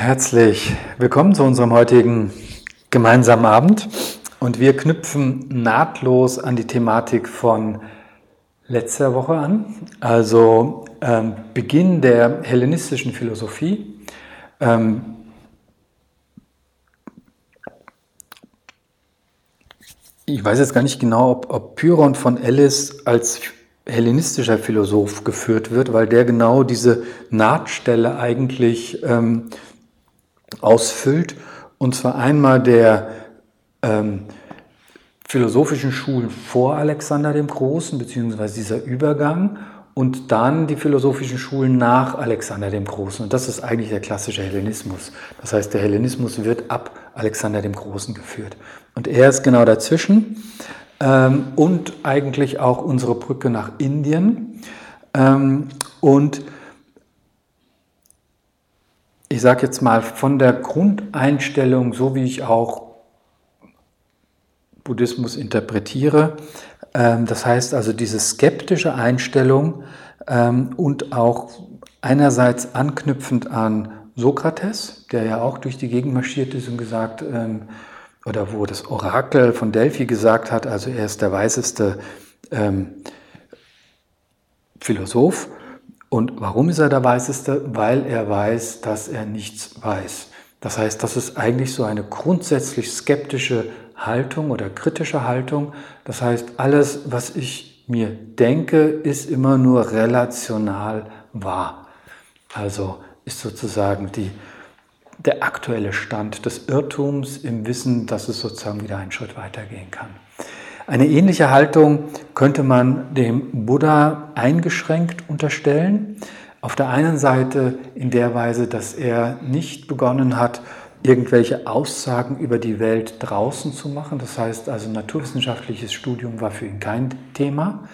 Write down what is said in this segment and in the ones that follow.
Herzlich willkommen zu unserem heutigen gemeinsamen Abend und wir knüpfen nahtlos an die Thematik von letzter Woche an, also Beginn der hellenistischen Philosophie. Ich weiß jetzt gar nicht genau, ob Pyrrhon von Elis als hellenistischer Philosoph geführt wird, weil der genau diese Nahtstelle eigentlich ausfüllt, und zwar einmal der philosophischen Schulen vor Alexander dem Großen, beziehungsweise dieser Übergang, und dann die philosophischen Schulen nach Alexander dem Großen. Und das ist eigentlich der klassische Hellenismus. Das heißt, der Hellenismus wird ab Alexander dem Großen geführt. Und er ist genau dazwischen und eigentlich auch unsere Brücke nach Indien. Und ich sage jetzt mal, von der Grundeinstellung, so wie ich auch Buddhismus interpretiere, das heißt also diese skeptische Einstellung und auch einerseits anknüpfend an Sokrates, der ja auch durch die Gegend marschiert ist und gesagt, oder wo das Orakel von Delphi gesagt hat, also er ist der weiseste Philosoph. Und warum ist er der Weiseste? Weil er weiß, dass er nichts weiß. Das heißt, das ist eigentlich so eine grundsätzlich skeptische Haltung oder kritische Haltung. Das heißt, alles, was ich mir denke, ist immer nur relational wahr. Also ist sozusagen der aktuelle Stand des Irrtums im Wissen, dass es sozusagen wieder einen Schritt weitergehen kann. Eine ähnliche Haltung könnte man dem Buddha eingeschränkt unterstellen. Auf der einen Seite in der Weise, dass er nicht begonnen hat, irgendwelche Aussagen über die Welt draußen zu machen. Das heißt also, naturwissenschaftliches Studium war für ihn kein Thema.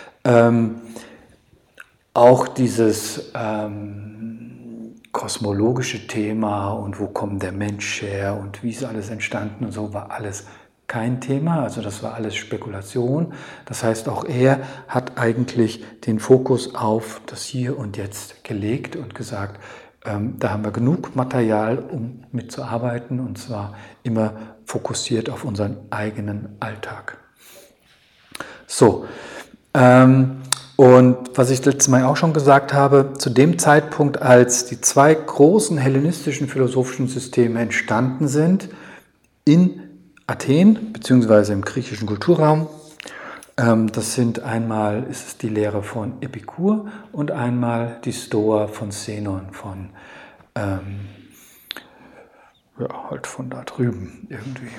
Auch dieses kosmologische Thema und wo kommt der Mensch her und wie ist alles entstanden und so, war alles kein Thema, also das war alles Spekulation. Das heißt, auch er hat eigentlich den Fokus auf das Hier und Jetzt gelegt und gesagt, da haben wir genug Material, um mitzuarbeiten, und zwar immer fokussiert auf unseren eigenen Alltag. So, und was ich letztes Mal auch schon gesagt habe, zu dem Zeitpunkt, als die zwei großen hellenistischen philosophischen Systeme entstanden sind, in Athen, beziehungsweise im griechischen Kulturraum. Das sind einmal ist es die Lehre von Epikur und einmal die Stoa von Zenon, halt von da drüben irgendwie.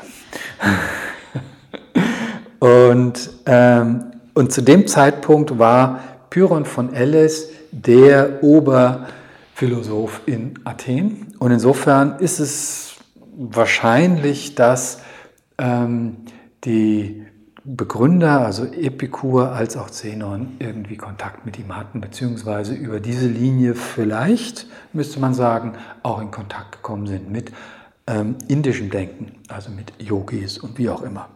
Und zu dem Zeitpunkt war Pyrrhon von Elis der Oberphilosoph in Athen. Und insofern ist es wahrscheinlich, dass die Begründer, also Epikur als auch Zenon, irgendwie Kontakt mit ihm hatten, beziehungsweise über diese Linie vielleicht, müsste man sagen, auch in Kontakt gekommen sind mit indischem Denken, also mit Yogis und wie auch immer.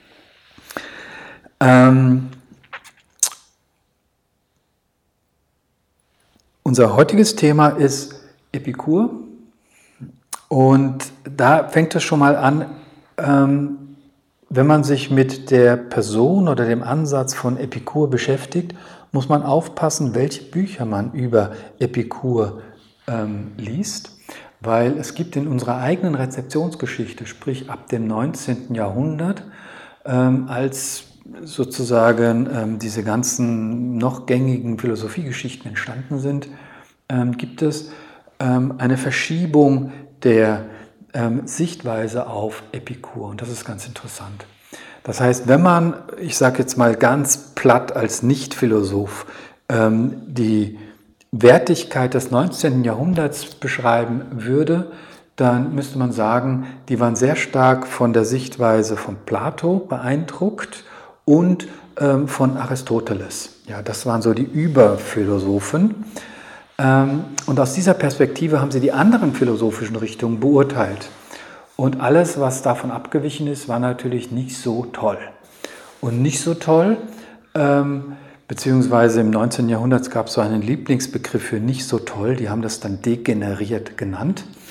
Unser heutiges Thema ist Epikur, und da fängt es schon mal an, wenn man sich mit der Person oder dem Ansatz von Epikur beschäftigt, muss man aufpassen, welche Bücher man über Epikur liest, weil es gibt in unserer eigenen Rezeptionsgeschichte, sprich ab dem 19. Jahrhundert, als sozusagen diese ganzen noch gängigen Philosophiegeschichten entstanden sind, gibt es eine Verschiebung der Sichtweise auf Epikur, und das ist ganz interessant. Das heißt, wenn man, ich sage jetzt mal ganz platt als Nicht-Philosoph, die Wertigkeit des 19. Jahrhunderts beschreiben würde, dann müsste man sagen, die waren sehr stark von der Sichtweise von Plato beeindruckt und von Aristoteles. Ja, das waren so die Überphilosophen. Und aus dieser Perspektive haben sie die anderen philosophischen Richtungen beurteilt. Und alles, was davon abgewichen ist, war natürlich nicht so toll. Und nicht so toll, beziehungsweise im 19. Jahrhundert gab es so einen Lieblingsbegriff für nicht so toll, die haben das dann degeneriert genannt.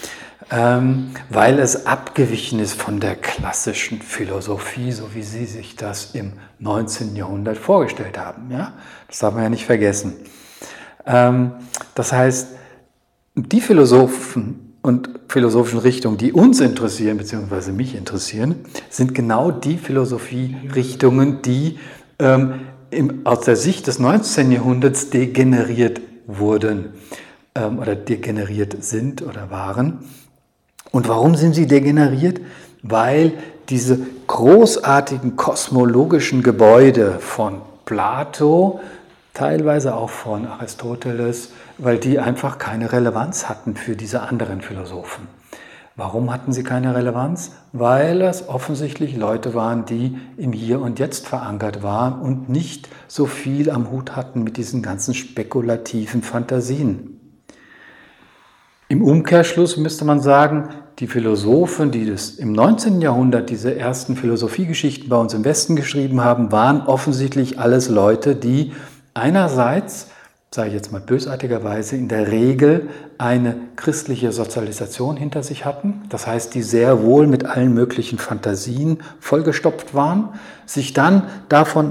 weil es abgewichen ist von der klassischen Philosophie, so wie Sie sich das im 19. Jahrhundert vorgestellt haben. Ja? Das darf man ja nicht vergessen. Das heißt, die Philosophen und philosophischen Richtungen, die uns interessieren, beziehungsweise mich interessieren, sind genau die Philosophierichtungen, die aus der Sicht des 19. Jahrhunderts degeneriert wurden oder degeneriert sind oder waren. Und warum sind sie degeneriert? Weil diese großartigen kosmologischen Gebäude von Plato, teilweise auch von Aristoteles, weil die einfach keine Relevanz hatten für diese anderen Philosophen. Warum hatten sie keine Relevanz? Weil es offensichtlich Leute waren, die im Hier und Jetzt verankert waren und nicht so viel am Hut hatten mit diesen ganzen spekulativen Fantasien. Im Umkehrschluss müsste man sagen, die Philosophen, die im 19. Jahrhundert diese ersten Philosophiegeschichten bei uns im Westen geschrieben haben, waren offensichtlich alles Leute, die einerseits, sage ich jetzt mal bösartigerweise, in der Regel eine christliche Sozialisation hinter sich hatten. Das heißt, die sehr wohl mit allen möglichen Fantasien vollgestopft waren, sich dann davon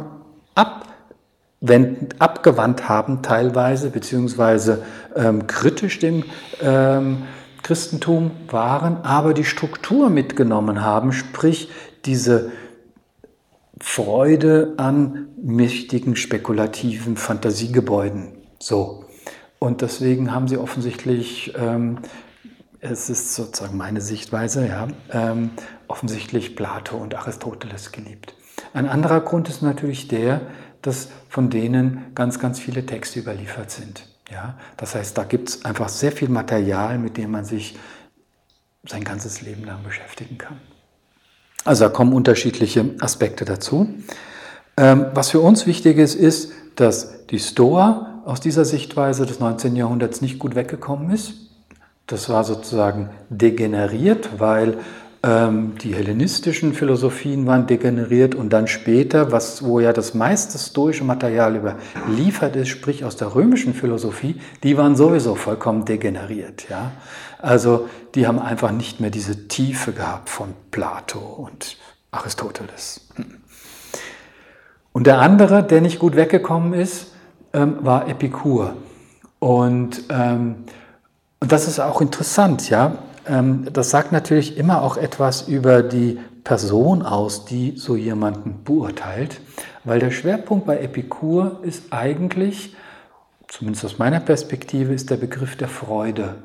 abgewandt haben teilweise, beziehungsweise kritisch dem Christentum waren, aber die Struktur mitgenommen haben, sprich diese Freude an mächtigen, spekulativen Fantasiegebäuden. So. Und deswegen haben sie offensichtlich, es ist sozusagen meine Sichtweise, ja, offensichtlich Plato und Aristoteles geliebt. Ein anderer Grund ist natürlich der, dass von denen ganz, ganz viele Texte überliefert sind. Ja? Das heißt, da gibt es einfach sehr viel Material, mit dem man sich sein ganzes Leben lang beschäftigen kann. Also da kommen unterschiedliche Aspekte dazu. Was für uns wichtig ist, ist, dass die Stoa aus dieser Sichtweise des 19. Jahrhunderts nicht gut weggekommen ist. Das war sozusagen degeneriert, weil die hellenistischen Philosophien waren degeneriert und dann später, wo ja das meiste stoische Material überliefert ist, sprich aus der römischen Philosophie, die waren sowieso vollkommen degeneriert. Ja? Also die haben einfach nicht mehr diese Tiefe gehabt von Plato und Aristoteles. Und der andere, der nicht gut weggekommen ist, war Epikur. Und das ist auch interessant, ja. Das sagt natürlich immer auch etwas über die Person aus, die so jemanden beurteilt, weil der Schwerpunkt bei Epikur ist eigentlich, zumindest aus meiner Perspektive, ist der Begriff der Freude.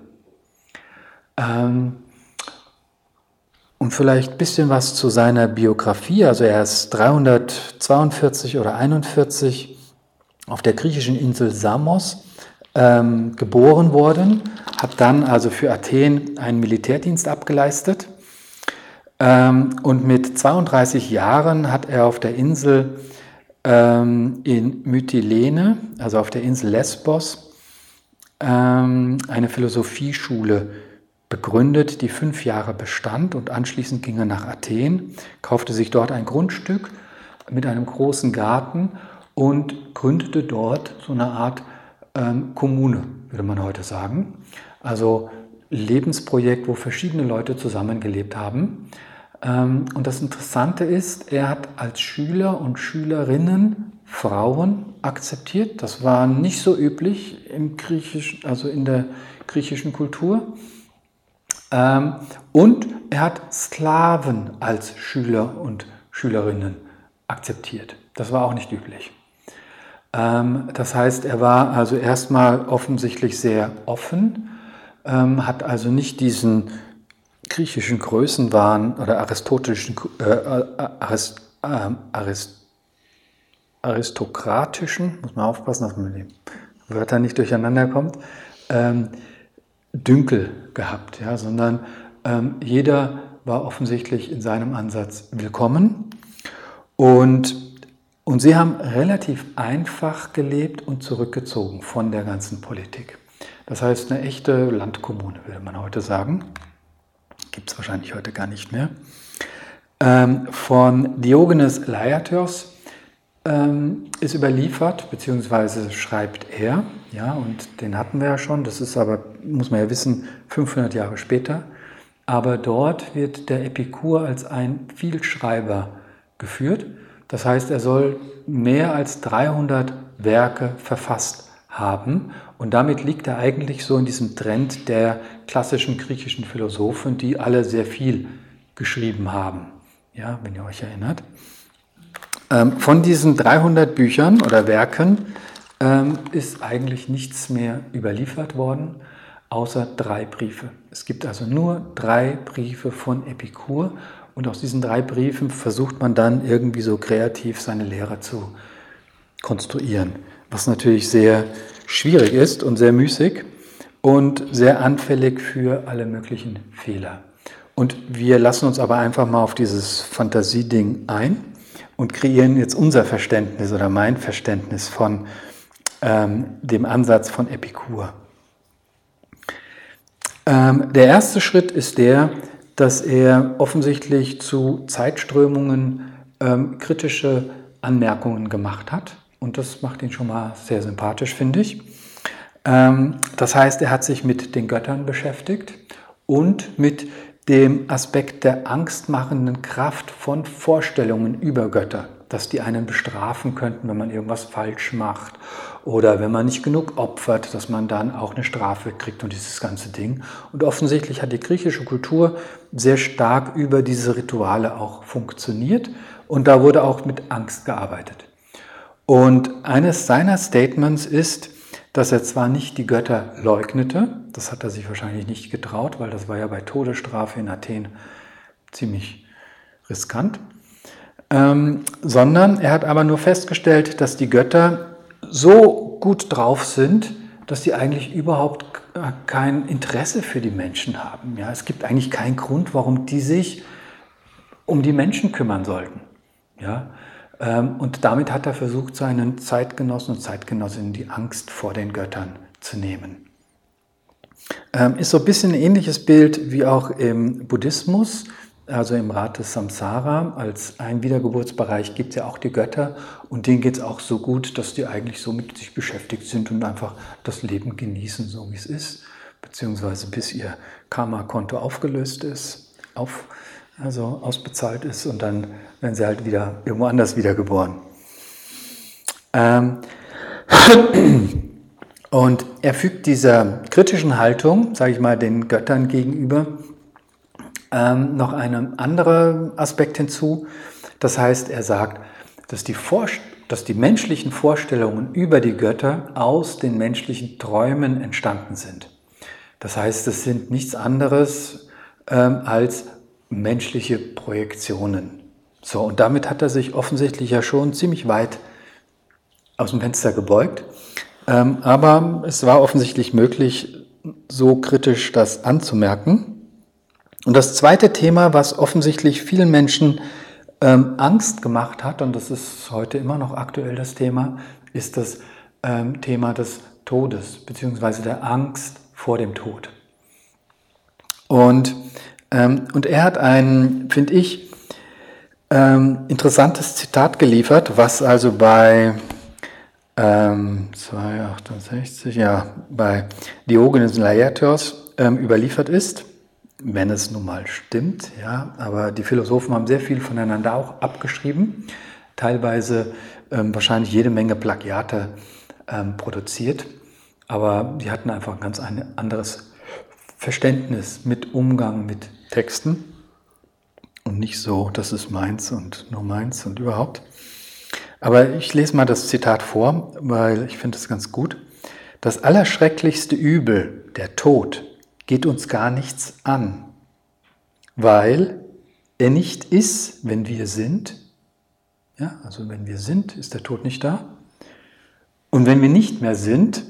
Und vielleicht ein bisschen was zu seiner Biografie. Also er ist 342 oder 41 auf der griechischen Insel Samos geboren worden, hat dann also für Athen einen Militärdienst abgeleistet und mit 32 Jahren hat er auf der Insel in Mytilene, also auf der Insel Lesbos, eine Philosophieschule begründet, die 5 Jahre bestand und anschließend ging er nach Athen, kaufte sich dort ein Grundstück mit einem großen Garten und gründete dort so eine Art Kommune, würde man heute sagen. Also Lebensprojekt, wo verschiedene Leute zusammengelebt haben. Und das Interessante ist, er hat als Schüler und Schülerinnen Frauen akzeptiert. Das war nicht so üblich im Griechischen, also in der griechischen Kultur. Und er hat Sklaven als Schüler und Schülerinnen akzeptiert. Das war auch nicht üblich. Das heißt, er war also erstmal offensichtlich sehr offen, hat also nicht diesen griechischen Größenwahn oder aristokratischen, muss man aufpassen, dass man mit den Wörtern nicht durcheinander kommt, Dünkel gehabt, ja, sondern jeder war offensichtlich in seinem Ansatz willkommen und sie haben relativ einfach gelebt und zurückgezogen von der ganzen Politik. Das heißt, eine echte Landkommune, würde man heute sagen. Gibt es wahrscheinlich heute gar nicht mehr. Von Diogenes Laertios ist überliefert, beziehungsweise schreibt er, ja, und den hatten wir ja schon, das ist aber, muss man ja wissen, 500 Jahre später. aber dort wird der Epikur als ein Vielschreiber geführt. Das heißt, er soll mehr als 300 Werke verfasst haben und damit liegt er eigentlich so in diesem Trend der klassischen griechischen Philosophen, die alle sehr viel geschrieben haben, ja, wenn ihr euch erinnert. Von diesen 300 Büchern oder Werken ist eigentlich nichts mehr überliefert worden, außer 3 Briefe. Es gibt also nur 3 Briefe von Epikur und aus diesen 3 Briefen versucht man dann irgendwie so kreativ seine Lehre zu konstruieren, was natürlich sehr schwierig ist und sehr müßig und sehr anfällig für alle möglichen Fehler. Und wir lassen uns aber einfach mal auf dieses Fantasieding ein und kreieren jetzt unser Verständnis oder mein Verständnis von dem Ansatz von Epikur. Der erste Schritt ist der, dass er offensichtlich zu Zeitströmungen kritische Anmerkungen gemacht hat. Und das macht ihn schon mal sehr sympathisch, finde ich. Das heißt, er hat sich mit den Göttern beschäftigt und mit dem Aspekt der angstmachenden Kraft von Vorstellungen über Götter, dass die einen bestrafen könnten, wenn man irgendwas falsch macht oder wenn man nicht genug opfert, dass man dann auch eine Strafe kriegt und dieses ganze Ding. Und offensichtlich hat die griechische Kultur sehr stark über diese Rituale auch funktioniert und da wurde auch mit Angst gearbeitet. Und eines seiner Statements ist, dass er zwar nicht die Götter leugnete, das hat er sich wahrscheinlich nicht getraut, weil das war ja bei Todesstrafe in Athen ziemlich riskant, sondern er hat aber nur festgestellt, dass die Götter so gut drauf sind, dass sie eigentlich überhaupt kein Interesse für die Menschen haben. Ja, es gibt eigentlich keinen Grund, warum die sich um die Menschen kümmern sollten. Ja, und damit hat er versucht, seinen Zeitgenossen und Zeitgenossinnen die Angst vor den Göttern zu nehmen. Ist so ein bisschen ein ähnliches Bild wie auch im Buddhismus, also im Rat des Samsara. Als ein Wiedergeburtsbereich gibt es ja auch die Götter und denen geht es auch so gut, dass die eigentlich so mit sich beschäftigt sind und einfach das Leben genießen, so wie es ist, beziehungsweise bis ihr Karma-Konto aufgelöst ist, also ausbezahlt ist und dann werden sie halt wieder irgendwo anders wiedergeboren. Und er fügt dieser kritischen Haltung, sage ich mal, den Göttern gegenüber, noch einen anderen Aspekt hinzu. Das heißt, er sagt, dass die menschlichen Vorstellungen über die Götter aus den menschlichen Träumen entstanden sind. Das heißt, es sind nichts anderes als menschliche Projektionen. So, und damit hat er sich offensichtlich ja schon ziemlich weit aus dem Fenster gebeugt. Aber es war offensichtlich möglich, so kritisch das anzumerken. Und das zweite Thema, was offensichtlich vielen Menschen Angst gemacht hat, und das ist heute immer noch aktuell das Thema, ist das Thema des Todes, beziehungsweise der Angst vor dem Tod. Und er hat ein, finde ich, interessantes Zitat geliefert, was also bei 268, ja, bei Diogenes Laertios überliefert ist, wenn es nun mal stimmt, ja, aber die Philosophen haben sehr viel voneinander auch abgeschrieben, teilweise wahrscheinlich jede Menge Plagiate produziert, aber die hatten einfach ein ganz anderes Verständnis mit Umgang mit Texten und nicht so, das ist meins und nur meins und überhaupt. Aber ich lese mal das Zitat vor, weil ich finde es ganz gut. Das allerschrecklichste Übel, der Tod, geht uns gar nichts an, weil er nicht ist, wenn wir sind. Ja, also wenn wir sind, ist der Tod nicht da. Und wenn wir nicht mehr sind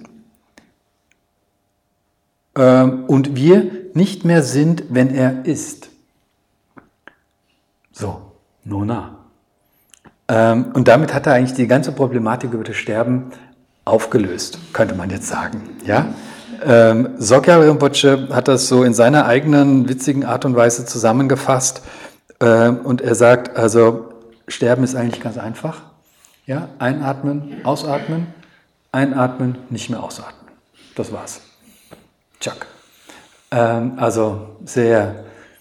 und wir nicht mehr sind, wenn er ist. So, nona. Und damit hat er eigentlich die ganze Problematik über das Sterben aufgelöst, könnte man jetzt sagen. Ja? Sogyal Rinpoche hat das so in seiner eigenen witzigen Art und Weise zusammengefasst und er sagt, also Sterben ist eigentlich ganz einfach. Ja? Einatmen, einatmen, nicht mehr ausatmen. Das war's. Tschak. Also sehr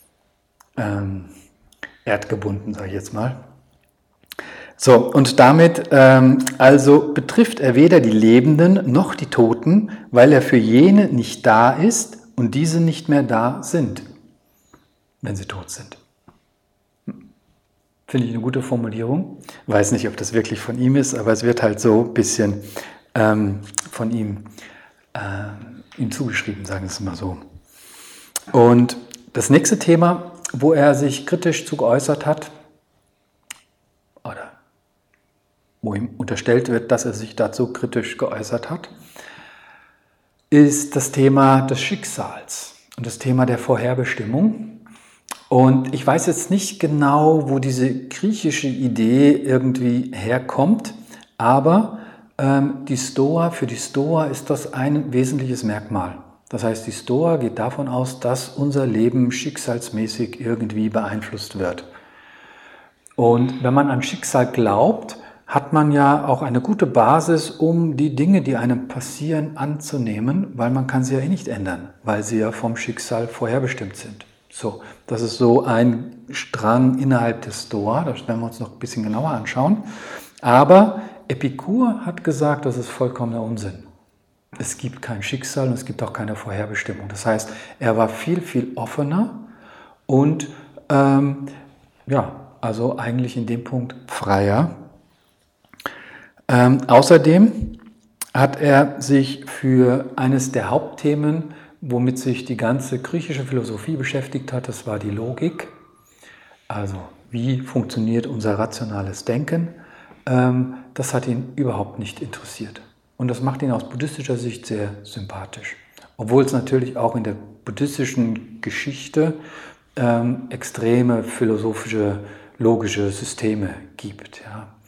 erdgebunden, sage ich jetzt mal. So, und damit also betrifft er weder die Lebenden noch die Toten, weil er für jene nicht da ist und diese nicht mehr da sind, wenn sie tot sind. Finde ich eine gute Formulierung. Weiß nicht, ob das wirklich von ihm ist, aber es wird halt so ein bisschen von ihm zugeschrieben, sagen wir es mal so. Und das nächste Thema, wo er sich kritisch zu geäußert hat, oder wo ihm unterstellt wird, dass er sich dazu kritisch geäußert hat, ist das Thema des Schicksals und das Thema der Vorherbestimmung. Und ich weiß jetzt nicht genau, wo diese griechische Idee irgendwie herkommt, aber für die Stoa ist das ein wesentliches Merkmal. Das heißt, die Stoa geht davon aus, dass unser Leben schicksalsmäßig irgendwie beeinflusst wird. Und wenn man an Schicksal glaubt, hat man ja auch eine gute Basis, um die Dinge, die einem passieren, anzunehmen, weil man kann sie ja eh nicht ändern, weil sie ja vom Schicksal vorherbestimmt sind. So, das ist so ein Strang innerhalb des Stoa, das werden wir uns noch ein bisschen genauer anschauen. Aber Epikur hat gesagt, das ist vollkommener Unsinn. Es gibt kein Schicksal und es gibt auch keine Vorherbestimmung. Das heißt, er war viel, viel offener und also eigentlich in dem Punkt freier. Außerdem hat er sich für eines der Hauptthemen, womit sich die ganze griechische Philosophie beschäftigt hat, das war die Logik. Also wie funktioniert unser rationales Denken? Das hat ihn überhaupt nicht interessiert. Und das macht ihn aus buddhistischer Sicht sehr sympathisch. Obwohl es natürlich auch in der buddhistischen Geschichte extreme philosophische, logische Systeme gibt.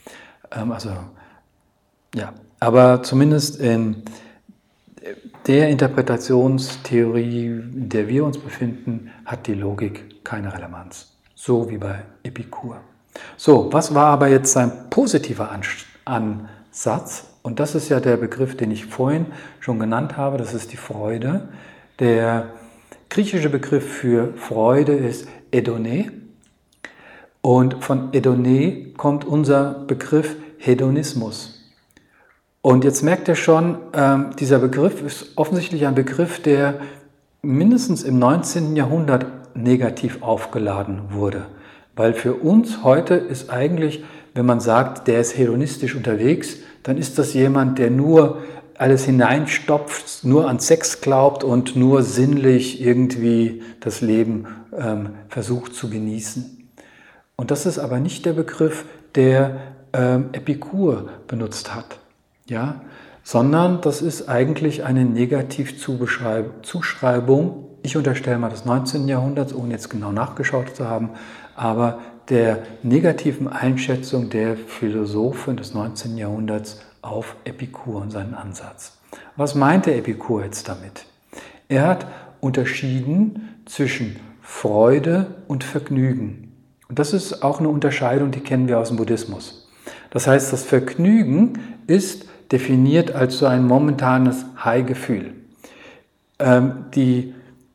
Aber zumindest in der Interpretationstheorie, in der wir uns befinden, hat die Logik keine Relevanz. So wie bei Epikur. So, was war aber jetzt sein positiver Ansatz? Und das ist ja der Begriff, den ich vorhin schon genannt habe, das ist die Freude. Der griechische Begriff für Freude ist Edone. Und von Edone kommt unser Begriff Hedonismus. Und jetzt merkt ihr schon, dieser Begriff ist offensichtlich ein Begriff, der mindestens im 19. Jahrhundert negativ aufgeladen wurde. Weil für uns heute ist eigentlich, wenn man sagt, der ist hedonistisch unterwegs, dann ist das jemand, der nur alles hineinstopft, nur an Sex glaubt und nur sinnlich irgendwie das Leben versucht zu genießen. Und das ist aber nicht der Begriff, der Epikur benutzt hat. Ja, sondern das ist eigentlich eine Negativzuschreibung, ich unterstelle mal des 19. Jahrhunderts, ohne jetzt genau nachgeschaut zu haben, aber der negativen Einschätzung der Philosophen des 19. Jahrhunderts auf Epikur und seinen Ansatz. Was meinte Epikur jetzt damit? Er hat unterschieden zwischen Freude und Vergnügen. Und das ist auch eine Unterscheidung, die kennen wir aus dem Buddhismus. Das heißt, das Vergnügen ist definiert als so ein momentanes High-Gefühl. Die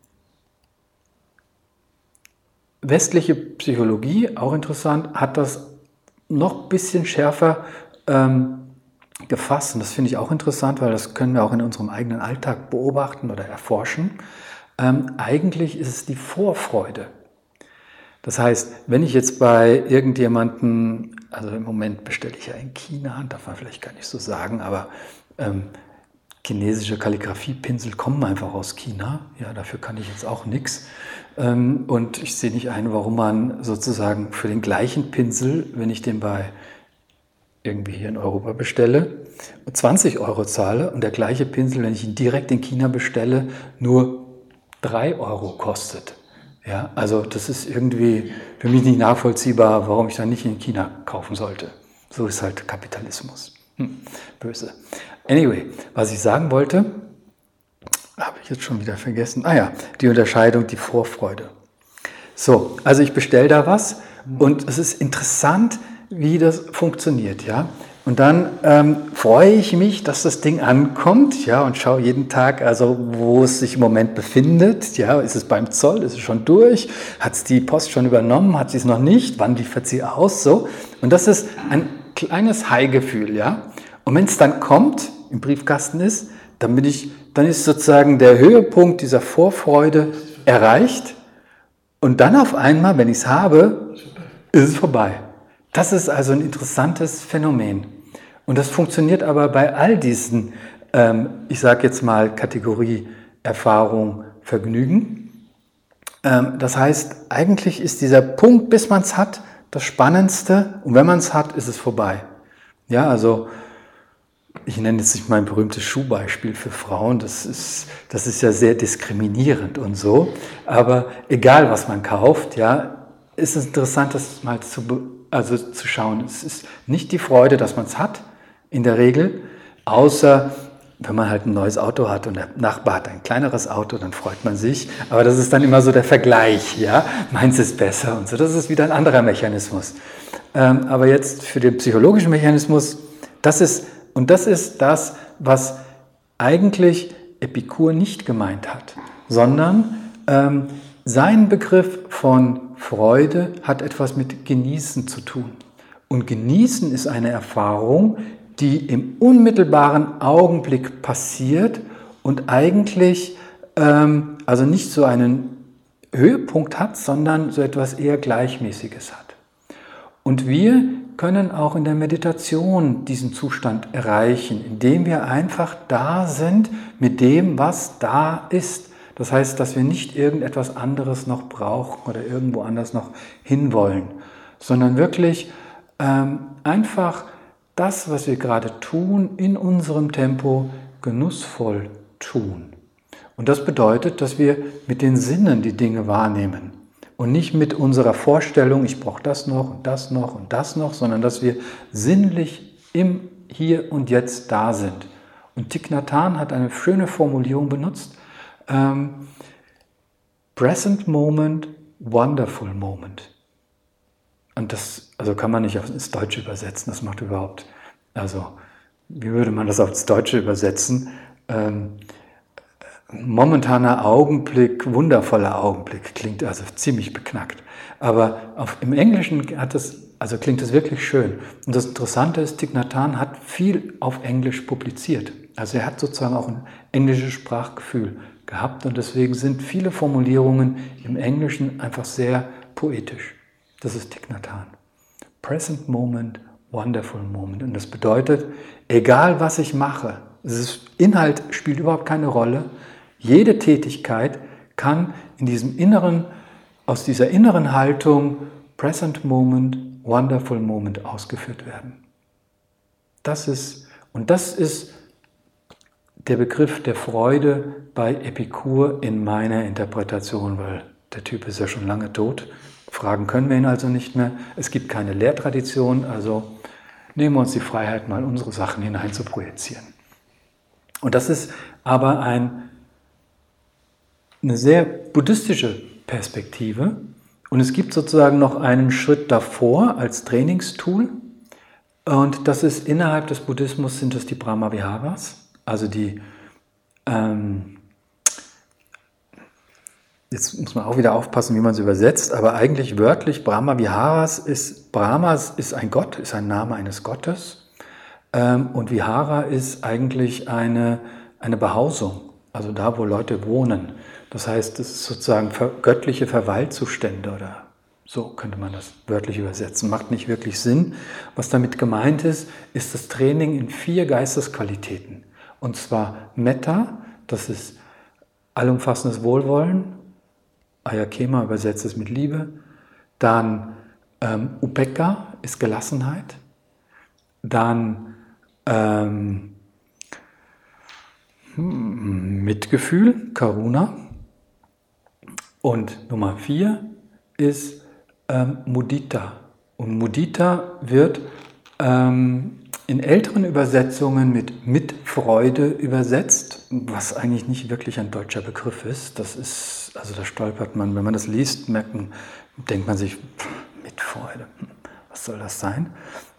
westliche Psychologie, auch interessant, hat das noch ein bisschen schärfer gefasst. Und das finde ich auch interessant, weil das können wir auch in unserem eigenen Alltag beobachten oder erforschen. Eigentlich ist es die Vorfreude. Das heißt, wenn ich jetzt bei irgendjemandem, also im Moment bestelle ich ja in China, darf man vielleicht gar nicht so sagen, aber chinesische Kalligrafiepinsel kommen einfach aus China. Ja, dafür kann ich jetzt auch nichts. Und ich sehe nicht ein, warum man sozusagen für den gleichen Pinsel, wenn ich den bei irgendwie hier in Europa bestelle, 20 € zahle und der gleiche Pinsel, wenn ich ihn direkt in China bestelle, nur 3 € kostet. Ja, also das ist irgendwie für mich nicht nachvollziehbar, warum ich dann nicht in China kaufen sollte. So ist halt Kapitalismus. Böse. Anyway, was ich sagen wollte, habe ich jetzt schon wieder vergessen. Die Unterscheidung, die Vorfreude. So, also ich bestelle da was und es ist interessant, wie das funktioniert. Ja? Und dann freue ich mich, dass das Ding ankommt, ja, und schaue jeden Tag, also wo es sich im Moment befindet. Ja, ist es beim Zoll, ist es schon durch? Hat es die Post schon übernommen? Hat sie es noch nicht? Wann liefert sie aus? So. Und das ist ein kleines High-Gefühl, ja. Und wenn es dann kommt, im Briefkasten ist, dann ist sozusagen der Höhepunkt dieser Vorfreude erreicht. Und dann auf einmal, wenn ich es habe, ist es vorbei. Das ist also ein interessantes Phänomen. Und das funktioniert aber bei all diesen, ich sage jetzt mal Kategorie Erfahrung, Vergnügen. Das heißt, eigentlich ist dieser Punkt, bis man es hat, das Spannendste. Und wenn man es hat, ist es vorbei. Ja, also ich nenne jetzt nicht mein berühmtes Schuhbeispiel für Frauen, das ist ja sehr diskriminierend und so. Aber egal, was man kauft, ja, ist es interessant, das mal zu schauen. Es ist nicht die Freude, dass man es hat, in der Regel, außer wenn man halt ein neues Auto hat und der Nachbar hat ein kleineres Auto, dann freut man sich. Aber das ist dann immer so der Vergleich, ja, meins ist besser und so. Das ist wieder ein anderer Mechanismus. Aber jetzt für den psychologischen Mechanismus, das ist das, was eigentlich Epikur nicht gemeint hat, sondern sein Begriff von Freude hat etwas mit Genießen zu tun. Und Genießen ist eine Erfahrung, die im unmittelbaren Augenblick passiert und eigentlich also nicht so einen Höhepunkt hat, sondern so etwas eher Gleichmäßiges hat. Und wir können auch in der Meditation diesen Zustand erreichen, indem wir einfach da sind mit dem, was da ist. Das heißt, dass wir nicht irgendetwas anderes noch brauchen oder irgendwo anders noch hinwollen, sondern wirklich einfach das, was wir gerade tun, in unserem Tempo genussvoll tun. Und das bedeutet, dass wir mit den Sinnen die Dinge wahrnehmen und nicht mit unserer Vorstellung, ich brauche das noch und das noch und das noch, sondern dass wir sinnlich im Hier und Jetzt da sind. Und Thich Nhat Hanh hat eine schöne Formulierung benutzt, Present Moment, Wonderful Moment. Und das kann man nicht ins Deutsche übersetzen, das macht überhaupt, wie würde man das aufs Deutsche übersetzen? Momentaner Augenblick, wundervoller Augenblick, klingt also ziemlich beknackt. Aber im Englischen klingt es wirklich schön. Und das Interessante ist, Thich Nhat Hanh hat viel auf Englisch publiziert. Also er hat sozusagen auch ein englisches Sprachgefühl gehabt und deswegen sind viele Formulierungen im Englischen einfach sehr poetisch. Das ist Thich Nhat Hanh. Present Moment, Wonderful Moment. Und das bedeutet, egal was ich mache, Inhalt spielt überhaupt keine Rolle. Jede Tätigkeit kann aus dieser inneren Haltung Present Moment, Wonderful Moment ausgeführt werden. Das ist der Begriff der Freude bei Epikur in meiner Interpretation, weil der Typ ist ja schon lange tot. Fragen können wir ihn also nicht mehr. Es gibt keine Lehrtradition, also nehmen wir uns die Freiheit, mal unsere Sachen hinein zu projizieren. Und das ist aber eine sehr buddhistische Perspektive. Und es gibt sozusagen noch einen Schritt davor als Trainingstool. Und das ist innerhalb des Buddhismus sind es die Brahmaviharas, also die jetzt muss man auch wieder aufpassen, wie man es übersetzt, aber eigentlich wörtlich Brahmaviharas Brahmas ist ein Gott, ist ein Name eines Gottes und Vihara ist eigentlich eine Behausung, also da, wo Leute wohnen. Das heißt, es ist sozusagen göttliche Verweilzustände oder so könnte man das wörtlich übersetzen. Macht nicht wirklich Sinn. Was damit gemeint ist das Training in 4 Geistesqualitäten. Und zwar Metta, das ist allumfassendes Wohlwollen, Ayakema übersetzt es mit Liebe. Dann Upekkha ist Gelassenheit. Dann Mitgefühl, Karuna. Und Nummer 4 ist Mudita. Und Mudita wird in älteren Übersetzungen mit Freude übersetzt, was eigentlich nicht wirklich ein deutscher Begriff ist. Da stolpert man, wenn man das liest, denkt man sich, mit Freude, was soll das sein?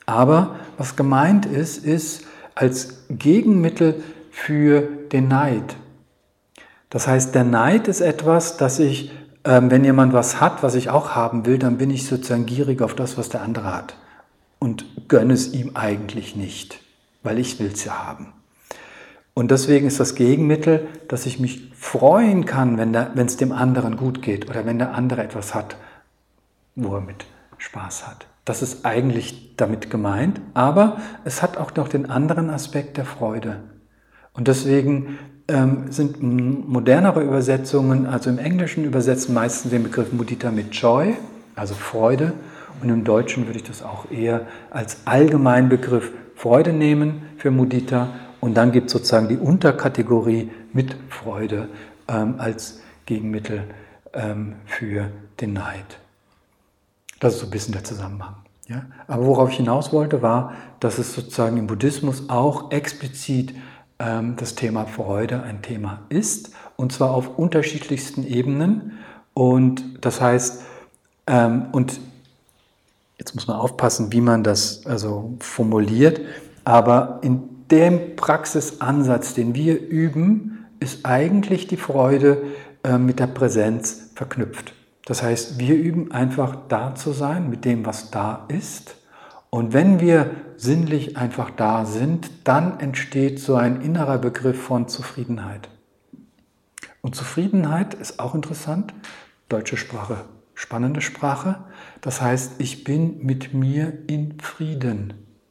Aber was gemeint ist als Gegenmittel für den Neid. Das heißt, der Neid ist etwas, dass ich, wenn jemand was hat, was ich auch haben will, dann bin ich sozusagen gierig auf das, was der andere hat und gönne es ihm eigentlich nicht, weil ich will es ja haben. Und deswegen ist das Gegenmittel, dass ich mich freuen kann, wenn es dem anderen gut geht oder wenn der andere etwas hat, wo er mit Spaß hat. Das ist eigentlich damit gemeint, aber es hat auch noch den anderen Aspekt der Freude. Und deswegen sind modernere Übersetzungen, also im Englischen übersetzen meistens den Begriff Mudita mit Joy, also Freude, und im Deutschen würde ich das auch eher als Allgemeinbegriff Freude nehmen für Mudita. Und dann gibt es sozusagen die Unterkategorie mit Freude als Gegenmittel für den Neid. Das ist so ein bisschen der Zusammenhang. Ja? Aber worauf ich hinaus wollte, war, dass es sozusagen im Buddhismus auch explizit das Thema Freude ein Thema ist, und zwar auf unterschiedlichsten Ebenen. Und das heißt, und jetzt muss man aufpassen, wie man das also formuliert, aber in dem Praxisansatz, den wir üben, ist eigentlich die Freude mit der Präsenz verknüpft. Das heißt, wir üben einfach da zu sein mit dem, was da ist. Und wenn wir sinnlich einfach da sind, dann entsteht so ein innerer Begriff von Zufriedenheit. Und Zufriedenheit ist auch interessant. Deutsche Sprache, spannende Sprache. Das heißt, ich bin mit mir in Frieden.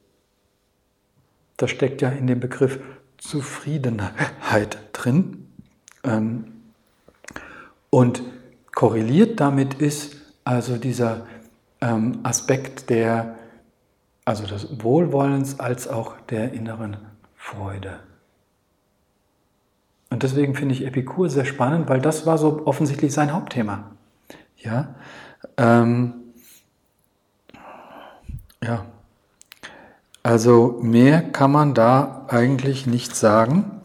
Das steckt ja in dem Begriff Zufriedenheit drin. Und korreliert damit ist also dieser Aspekt also des Wohlwollens als auch der inneren Freude. Und deswegen finde ich Epikur sehr spannend, weil das war so offensichtlich sein Hauptthema. Ja. Also mehr kann man da eigentlich nicht sagen.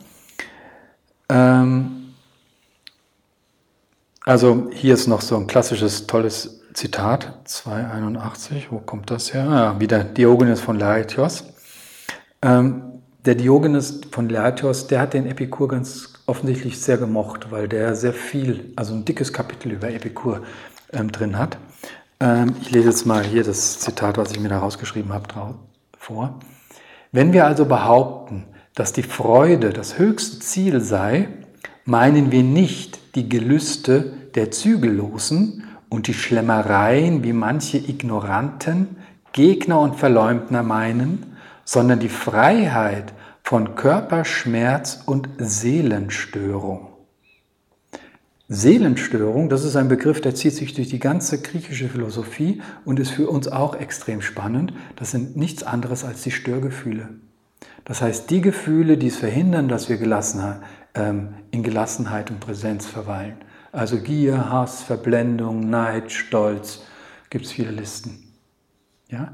Also hier ist noch so ein klassisches, tolles Zitat, 281, wo kommt das her? Ja, wieder Diogenes von Laertios. Der Diogenes von Laertios, der hat den Epikur ganz offensichtlich sehr gemocht, weil der sehr viel, also ein dickes Kapitel über Epikur drin hat. Ich lese jetzt mal hier das Zitat, was ich mir da rausgeschrieben habe, vor. Wenn wir also behaupten, dass die Freude das höchste Ziel sei, meinen wir nicht die Gelüste der Zügellosen und die Schlemmereien, wie manche Ignoranten, Gegner und Verleumdner meinen, sondern die Freiheit von Körperschmerz und Seelenstörung. Seelenstörung, das ist ein Begriff, der zieht sich durch die ganze griechische Philosophie und ist für uns auch extrem spannend. Das sind nichts anderes als die Störgefühle. Das heißt, die Gefühle, die es verhindern, dass wir in Gelassenheit und Präsenz verweilen. Also Gier, Hass, Verblendung, Neid, Stolz, gibt es viele Listen. Ja?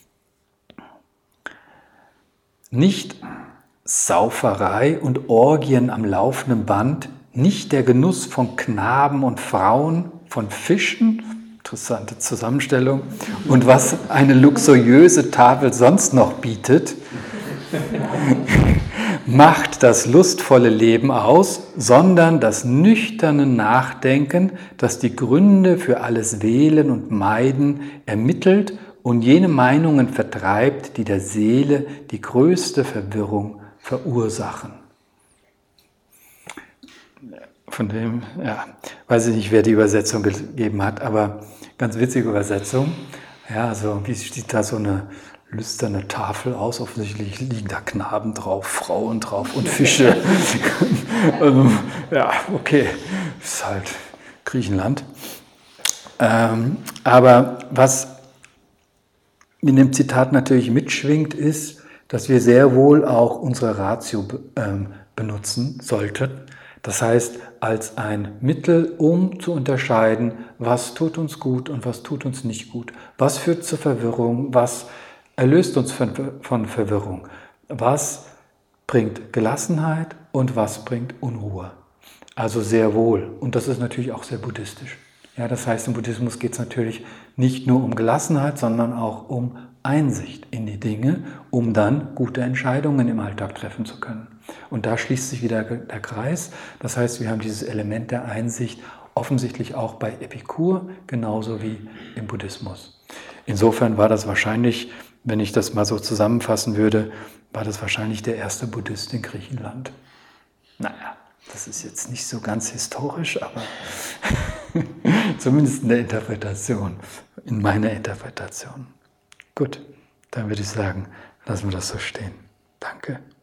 Nicht Sauferei und Orgien am laufenden Band, nicht der Genuss von Knaben und Frauen, von Fischen, interessante Zusammenstellung, und was eine luxuriöse Tafel sonst noch bietet, macht das lustvolle Leben aus, sondern das nüchterne Nachdenken, das die Gründe für alles Wählen und Meiden ermittelt und jene Meinungen vertreibt, die der Seele die größte Verwirrung verursachen. Von dem, weiß ich nicht, wer die Übersetzung gegeben hat, aber ganz witzige Übersetzung. Ja, also wie sieht da so eine lüsterne Tafel aus? Offensichtlich liegen da Knaben drauf, Frauen drauf und Fische. Ja, okay, ist halt Griechenland. Aber was in dem Zitat natürlich mitschwingt, ist, dass wir sehr wohl auch unsere Ratio benutzen sollten. Das heißt, als ein Mittel, um zu unterscheiden, was tut uns gut und was tut uns nicht gut. Was führt zur Verwirrung, was erlöst uns von Verwirrung. Was bringt Gelassenheit und was bringt Unruhe. Also sehr wohl. Und das ist natürlich auch sehr buddhistisch. Ja, das heißt, im Buddhismus geht es natürlich nicht nur um Gelassenheit, sondern auch um Einsicht in die Dinge, um dann gute Entscheidungen im Alltag treffen zu können. Und da schließt sich wieder der Kreis. Das heißt, wir haben dieses Element der Einsicht offensichtlich auch bei Epikur, genauso wie im Buddhismus. Insofern war das wahrscheinlich, wenn ich das mal so zusammenfassen würde, war das wahrscheinlich der erste Buddhist in Griechenland. Naja, das ist jetzt nicht so ganz historisch, aber zumindest in der Interpretation, in meiner Interpretation. Gut, dann würde ich sagen, lassen wir das so stehen. Danke.